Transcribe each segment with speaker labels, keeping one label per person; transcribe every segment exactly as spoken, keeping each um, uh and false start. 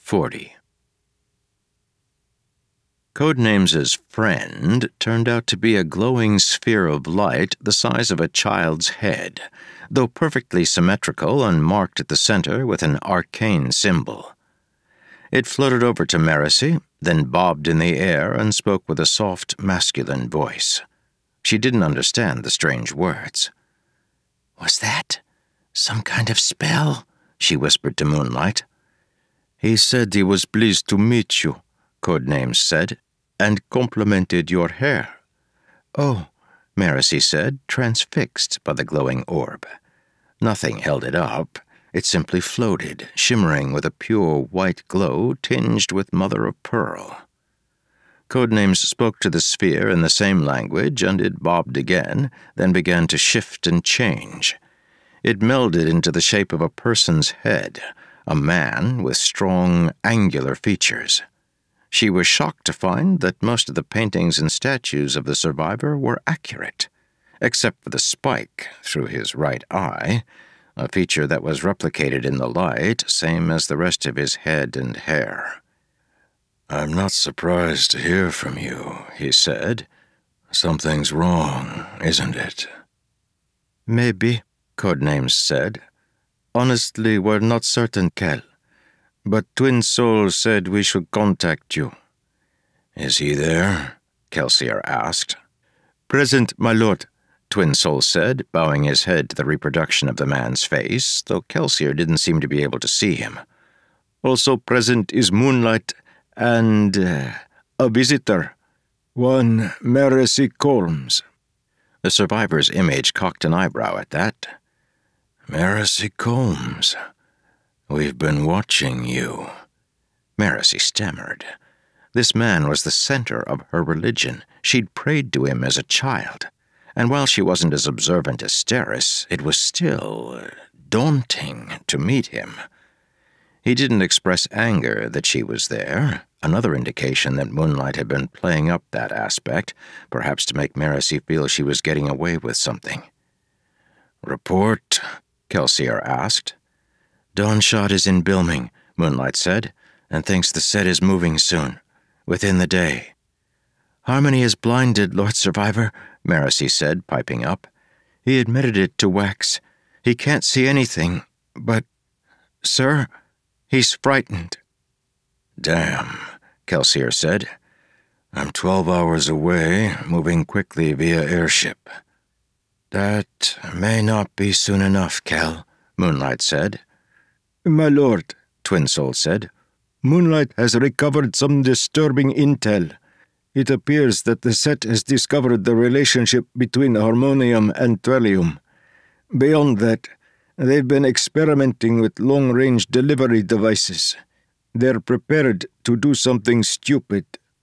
Speaker 1: forty. Codenames' friend turned out to be a glowing sphere of light the size of a child's head, though perfectly symmetrical and marked at the center with an arcane symbol. It floated over to Marasi, then bobbed in the air and spoke with a soft, masculine voice. She didn't understand the strange words.
Speaker 2: "Was that some kind of spell?" she whispered to Moonlight.
Speaker 1: "He said he was pleased to meet you," Codenames said, "and complimented your hair."
Speaker 2: "Oh,"
Speaker 1: Marasi said, transfixed by the glowing orb. Nothing held it up. It simply floated, shimmering with a pure white glow tinged with mother-of-pearl. Codenames spoke to the sphere in the same language, and it bobbed again, then began to shift and change. It melded into the shape of a person's head, a man with strong, angular features. She was shocked to find that most of the paintings and statues of the survivor were accurate, except for the spike through his right eye, a feature that was replicated in the light, same as the rest of his head and hair.
Speaker 3: "I'm not surprised to hear from you," he said. "Something's wrong, isn't it?"
Speaker 1: "Maybe," Codenames said. "Honestly, we're not certain, Kel. But Twin Soul said we should contact you."
Speaker 3: "Is he there?" Kelsier asked.
Speaker 1: "Present, my lord," Twin Soul said, bowing his head to the reproduction of the man's face, though Kelsier didn't seem to be able to see him. "Also present is Moonlight and uh, a visitor, one Marasi Colmes." The survivor's image cocked an eyebrow at that.
Speaker 3: "Marasi Colmes, we've been watching you."
Speaker 1: Marasi stammered. This man was the center of her religion. She'd prayed to him as a child. And while she wasn't as observant as Steris, it was still daunting to meet him. He didn't express anger that she was there, another indication that Moonlight had been playing up that aspect, perhaps to make Marasi feel she was getting away with something.
Speaker 3: "Report?"
Speaker 1: Kelsier asked. "Dawnshot is in Bilming," Moonlight said, "and thinks the set is moving soon, within the day." "Harmony is blinded, Lord Survivor," Marasi said, piping up. "He admitted it to Wax. He can't see anything, but, sir, he's frightened."
Speaker 3: "Damn," Kelsier said. "I'm twelve hours away, moving quickly via airship."
Speaker 1: "That may not be soon enough, Kel," Moonlight said.
Speaker 4: "My lord,"
Speaker 1: Twin Soul said,
Speaker 4: "Moonlight has recovered some disturbing intel. It appears that the set has discovered the relationship between harmonium and thulium. Beyond that, they've been experimenting with long-range delivery devices. They're prepared to do something stupid."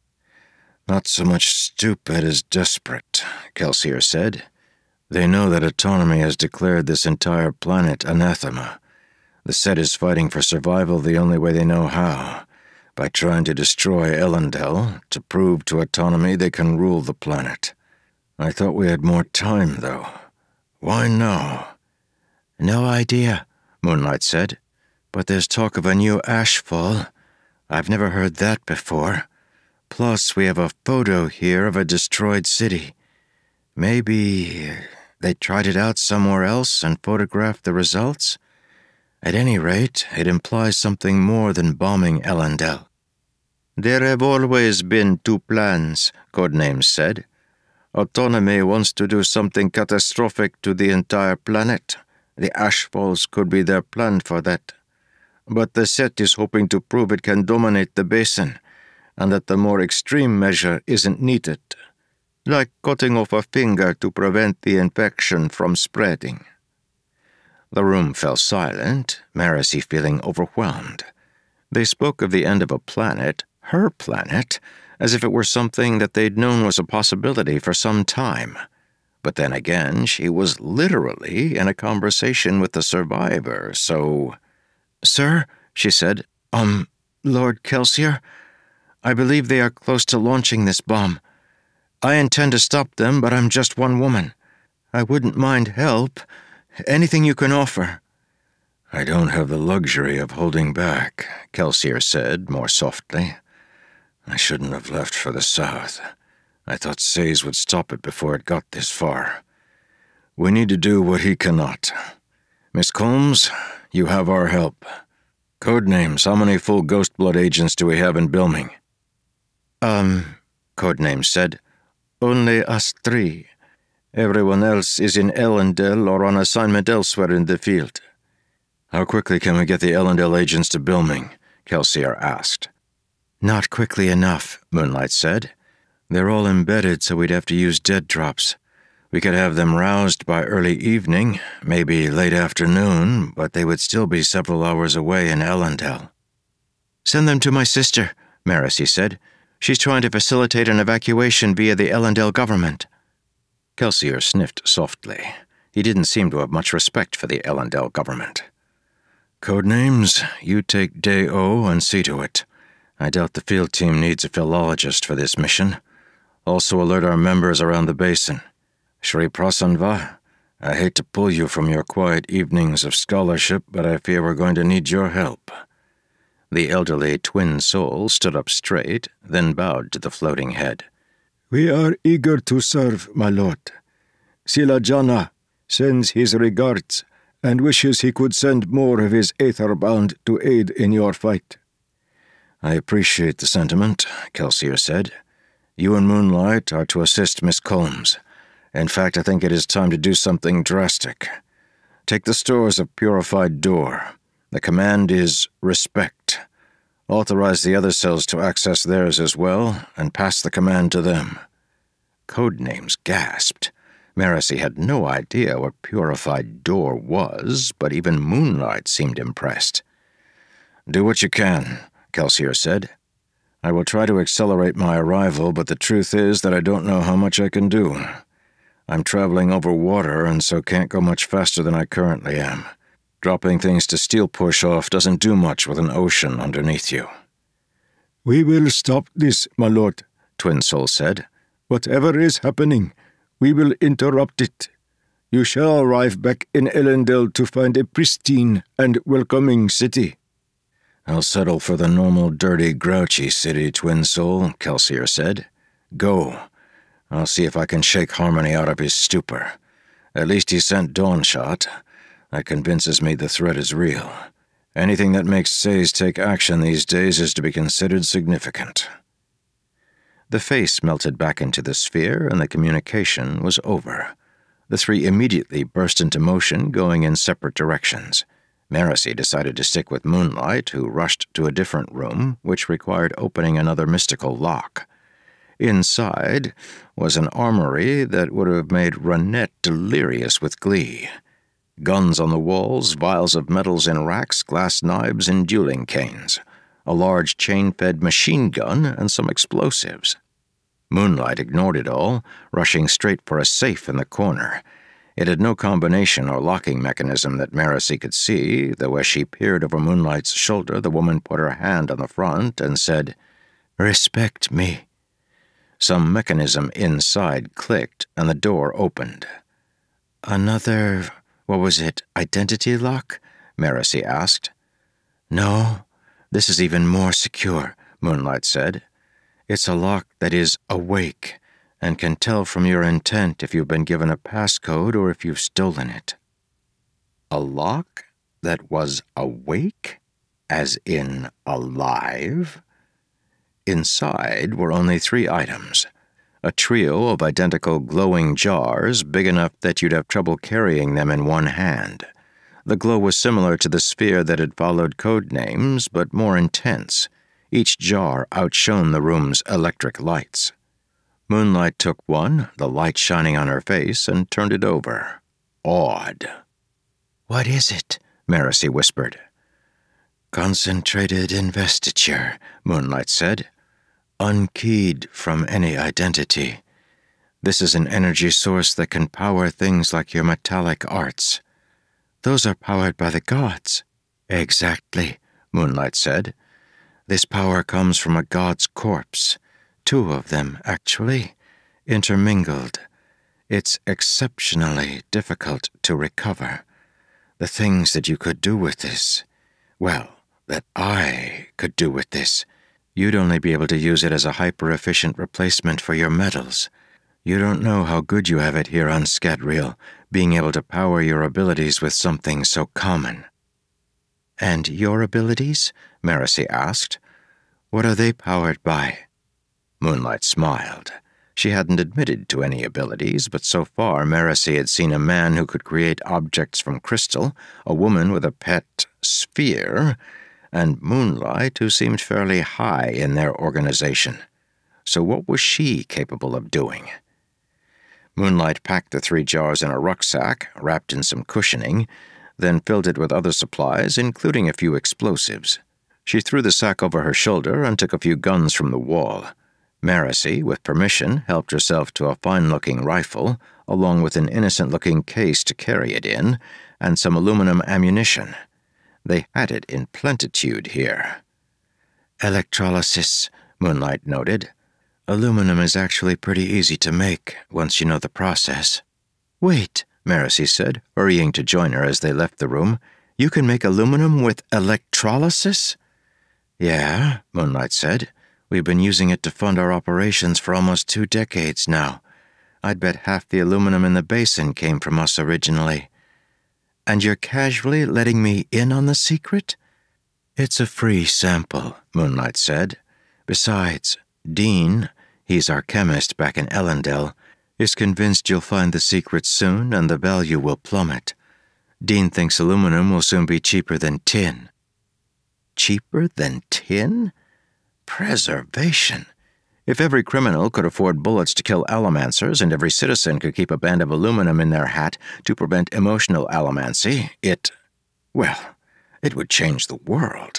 Speaker 3: "Not so much stupid as desperate," Kelsier said. "They know that autonomy has declared this entire planet anathema. The set is fighting for survival the only way they know how, by trying to destroy Elendel to prove to autonomy they can rule the planet. I thought we had more time, though. Why now?"
Speaker 1: "No idea," Moonlight said. "But there's talk of a new ashfall. I've never heard that before. Plus, we have a photo here of a destroyed city. Maybe they tried it out somewhere else and photographed the results? At any rate, it implies something more than bombing Elendel." "There have always been two plans," Codenames said. "Autonomy wants to do something catastrophic to the entire planet. The ashfalls could be their plan for that. But the set is hoping to prove it can dominate the basin, and that the more extreme measure isn't needed. Like cutting off a finger to prevent the infection from spreading." The room fell silent, Marasi feeling overwhelmed. They spoke of the end of a planet, her planet, as if it were something that they'd known was a possibility for some time. But then again, she was literally in a conversation with the survivor, so... "Sir," she said, um, Lord Kelsier, I believe they are close to launching this bomb. I intend to stop them, but I'm just one woman. I wouldn't mind help. Anything you can offer."
Speaker 3: I don't have the luxury of holding back, Kelsier said, more softly. I shouldn't have left for the south. I thought Sayes would stop it before it got this far. We need to do what he cannot. Miss Combs, you have our help. Codenames, how many full Ghostblood agents do we have in Bilming?
Speaker 1: Um, Codenames said, only us three. Everyone else is in Ellendale or on assignment elsewhere in the field.
Speaker 3: How quickly can we get the Ellendale agents to Bilming? Kelsier asked.
Speaker 1: Not quickly enough, Moonlight said. They're all embedded, so we'd have to use dead drops. We could have them roused by early evening, maybe late afternoon, but they would still be several hours away in Ellendale. Send them to my sister, Marasi said. She's trying to facilitate an evacuation via the Ellendale government.
Speaker 3: Kelsier sniffed softly. He didn't seem to have much respect for the Ellendale government. Codenames, you take Day O and see to it. I doubt the field team needs a philologist for this mission. Also alert our members around the basin. Shri Prasanva, I hate to pull you from your quiet evenings of scholarship, but I fear we're going to need your help.
Speaker 1: The elderly twin soul stood up straight, then bowed to the floating head.
Speaker 4: We are eager to serve, my lord. Silajana sends his regards and wishes he could send more of his Aetherbound to aid in your fight.
Speaker 3: I appreciate the sentiment, Kelsier said. You and Moonlight are to assist Miss Combs. In fact, I think it is time to do something drastic. Take the stores of Purified Door. The command is respect. Authorize the other cells to access theirs as well, and pass the command to them.
Speaker 1: Codenames gasped. Marasi had no idea what Purified Door was, but even Moonlight seemed impressed.
Speaker 3: Do what you can, Kelsier said. I will try to accelerate my arrival, but the truth is that I don't know how much I can do. I'm traveling over water and so can't go much faster than I currently am. Dropping things to steel push off doesn't do much with an ocean underneath you.
Speaker 4: We will stop this, my lord,
Speaker 1: Twin Soul said.
Speaker 4: Whatever is happening, we will interrupt it. You shall arrive back in Ellendale to find a pristine and welcoming city.
Speaker 3: I'll settle for the normal, dirty, grouchy city, Twin Soul, Kelsier said. Go. I'll see if I can shake Harmony out of his stupor. At least he sent Dawnshot. That convinces me the threat is real. Anything that makes Sayes take action these days is to be considered significant.
Speaker 1: The face melted back into the sphere, and the communication was over. The three immediately burst into motion, going in separate directions. Marasi decided to stick with Moonlight, who rushed to a different room, which required opening another mystical lock. Inside was an armory that would have made Ranette delirious with glee. Guns on the walls, vials of metals in racks, glass knives, and dueling canes. A large chain-fed machine gun, and some explosives. Moonlight ignored it all, rushing straight for a safe in the corner. It had no combination or locking mechanism that Marasi could see, though as she peered over Moonlight's shoulder, the woman put her hand on the front and said, "Respect me." Some mechanism inside clicked, and the door opened. "Another, what was it, identity lock?" Marasi asked. "No, this is even more secure," Moonlight said. "It's a lock that is awake, and can tell from your intent if you've been given a passcode or if you've stolen it."
Speaker 3: A lock that was awake? As in alive? Inside were only three items. A trio of identical glowing jars, big enough that you'd have trouble carrying them in one hand. The glow was similar to the sphere that had followed Codenames, but more intense. Each jar outshone the room's electric lights. Moonlight took one, the light shining on her face, and turned it over. Awed.
Speaker 1: "What is it?" Marasi whispered. "Concentrated investiture," Moonlight said. "Unkeyed from any identity. This is an energy source that can power things like your metallic arts. Those are powered by the gods." "Exactly," Moonlight said. "This power comes from a god's corpse. Two of them, actually, intermingled. It's exceptionally difficult to recover. The things that you could do with this. Well, that I could do with this. You'd only be able to use it as a hyper-efficient replacement for your metals. You don't know how good you have it here on Scadrial, being able to power your abilities with something so common." "And your abilities?" Marasi asked. "What are they powered by?" Moonlight smiled. She hadn't admitted to any abilities, but so far Marasi had seen a man who could create objects from crystal, a woman with a pet sphere, and Moonlight, who seemed fairly high in their organization. So what was she capable of doing? Moonlight packed the three jars in a rucksack, wrapped in some cushioning, then filled it with other supplies, including a few explosives. She threw the sack over her shoulder and took a few guns from the wall. Marasi, with permission, helped herself to a fine-looking rifle, along with an innocent-looking case to carry it in, and some aluminum ammunition. They had it in plentitude here. "Electrolysis," Moonlight noted. "Aluminum is actually pretty easy to make, once you know the process." "Wait," Marasi said, hurrying to join her as they left the room. "You can make aluminum with electrolysis?" "Yeah," Moonlight said. "We've been using it to fund our operations for almost two decades now. I'd bet half the aluminum in the basin came from us originally." "And you're casually letting me in on the secret?" "It's a free sample," Moonlight said. "Besides, Dean, he's our chemist back in Ellendale, is convinced you'll find the secret soon and the value will plummet. Dean thinks aluminum will soon be cheaper than tin." "Cheaper than tin? Preservation. If every criminal could afford bullets to kill allomancers and every citizen could keep a band of aluminum in their hat to prevent emotional allomancy, it, well, it would change the world."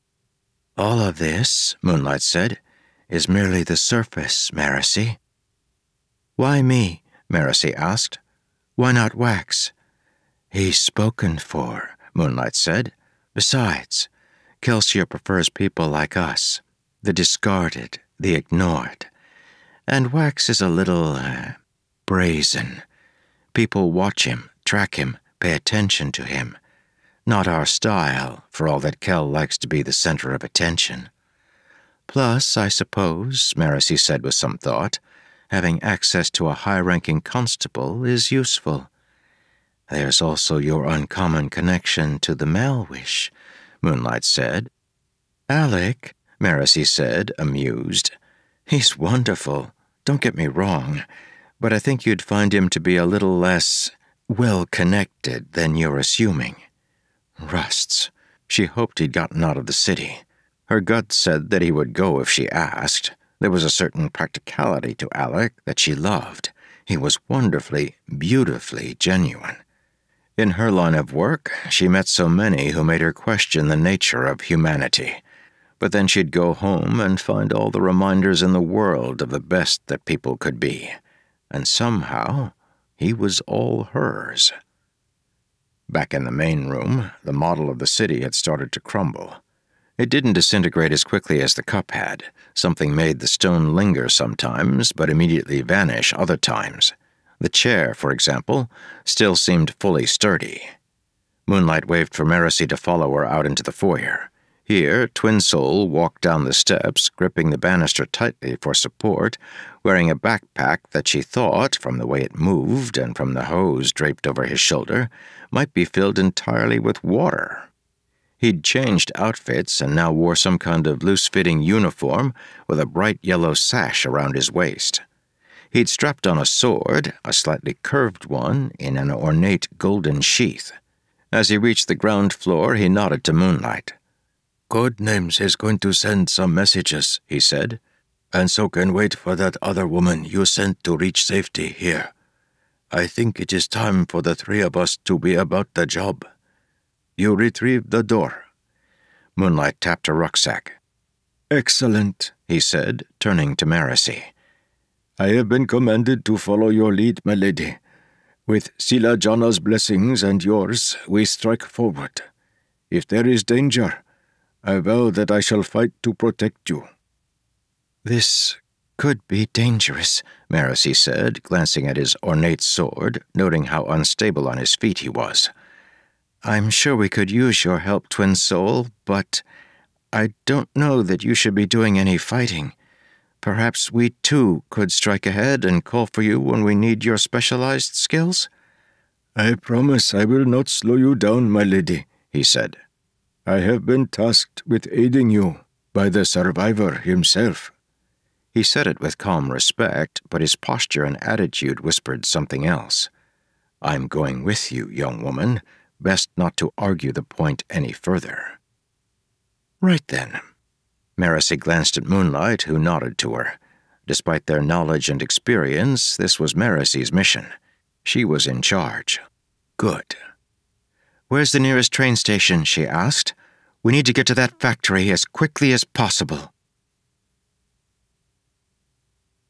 Speaker 1: "All of this," Moonlight said, "is merely the surface, Marasi." "Why me?" Marasi asked. "Why not Wax?" "He's spoken for," Moonlight said. "Besides, Kelsier prefers people like us. The discarded, the ignored. And Wax is a little, uh, brazen. People watch him, track him, pay attention to him. Not our style, for all that Kel likes to be the center of attention. Plus, I suppose, Marasi said with some thought, having access to a high-ranking constable is useful. There's also your uncommon connection to the Malwish, Moonlight said. Alec, Marasi said, amused. He's wonderful, don't get me wrong, but I think you'd find him to be a little less well-connected than you're assuming. Rusts. She hoped he'd gotten out of the city. Her gut said that he would go if she asked. There was a certain practicality to Alec that she loved. He was wonderfully, beautifully genuine. In her line of work, she met so many who made her question the nature of humanity. But then she'd go home and find all the reminders in the world of the best that people could be. And somehow, he was all hers. Back in the main room, the model of the city had started to crumble. It didn't disintegrate as quickly as the cup had. Something made the stone linger sometimes, but immediately vanish other times. The chair, for example, still seemed fully sturdy. Moonlight waved for Marasi to follow her out into the foyer. Here, Twin Soul walked down the steps, gripping the banister tightly for support, wearing a backpack that she thought, from the way it moved and from the hose draped over his shoulder, might be filled entirely with water. He'd changed outfits and now wore some kind of loose-fitting uniform with a bright yellow sash around his waist. He'd strapped on a sword, a slightly curved one, in an ornate golden sheath. As he reached the ground floor, he nodded to Moonlight. "Codenames is going to send some messages," he said, "and so can wait for that other woman you sent to reach safety here. I think it is time for the three of us to be about the job. You retrieve the door." Moonlight tapped her rucksack.
Speaker 4: "Excellent,"
Speaker 1: he said, turning to Marasi.
Speaker 4: "I have been commanded to follow your lead, my lady. With Sila Jana's blessings and yours, we strike forward. If there is danger, I vow that I shall fight to protect you."
Speaker 1: "This could be dangerous," Marasi said, glancing at his ornate sword, noting how unstable on his feet he was. I'm sure we could use your help, Twin Soul, but I don't know that you should be doing any fighting. Perhaps we too could strike ahead and call for you when we need your specialized skills?
Speaker 4: I promise I will not slow you down, my lady, he said. I have been tasked with aiding you by the survivor himself.
Speaker 1: He said it with calm respect, but his posture and attitude whispered something else. I'm going with you, young woman. Best not to argue the point any further. Right then. Marasi glanced at Moonlight, who nodded to her. Despite their knowledge and experience, this was Marasi's mission. She was in charge. Good. Where's the nearest train station? She asked. We need to get to that factory as quickly as possible.